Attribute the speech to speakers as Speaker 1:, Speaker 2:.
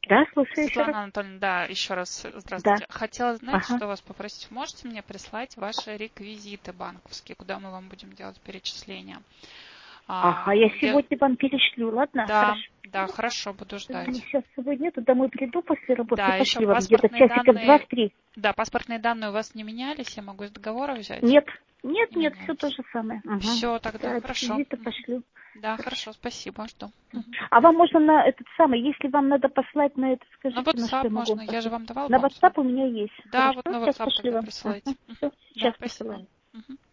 Speaker 1: Да, слушаю еще
Speaker 2: Светлана
Speaker 1: раз.
Speaker 2: Анатольевна, да, еще раз
Speaker 1: Да.
Speaker 2: здравствуйте. Хотела, знаете,
Speaker 1: Ага.
Speaker 2: что вас попросить? Можете мне прислать ваши реквизиты банковские, куда мы вам будем делать перечисления?
Speaker 1: Ага, я сегодня вам перешлю, ладно?
Speaker 2: Да,
Speaker 1: Хорошо.
Speaker 2: да, хорошо, буду ждать.
Speaker 1: Сейчас с собой нету, домой приду после работы,
Speaker 2: Да, еще
Speaker 1: пошли вам где-то
Speaker 2: паспортные
Speaker 1: часиков
Speaker 2: данные.
Speaker 1: 2-3.
Speaker 2: Да, паспортные данные у вас не менялись, я могу из договора взять?
Speaker 1: Нет,
Speaker 2: Не
Speaker 1: все то
Speaker 2: менялись.
Speaker 1: же самое. Угу.
Speaker 2: Все, тогда
Speaker 1: Да,
Speaker 2: хорошо.
Speaker 1: визиты пошлю.
Speaker 2: Да, хорошо, спасибо, жду.
Speaker 1: А вам можно на этот самый, если вам надо послать на это,
Speaker 2: На
Speaker 1: скажите, на что
Speaker 2: WhatsApp
Speaker 1: я могу
Speaker 2: можно,
Speaker 1: вам
Speaker 2: я же
Speaker 1: послать?
Speaker 2: вам давала,
Speaker 1: На
Speaker 2: по-моему,
Speaker 1: WhatsApp
Speaker 2: свой.
Speaker 1: у меня есть.
Speaker 2: Да,
Speaker 1: Хорошо,
Speaker 2: вот на
Speaker 1: сейчас
Speaker 2: WhatsApp
Speaker 1: пошлю
Speaker 2: тогда
Speaker 1: вам.
Speaker 2: присылайте.
Speaker 1: Все,
Speaker 2: Да,
Speaker 1: сейчас
Speaker 2: спасибо.
Speaker 1: посылаю.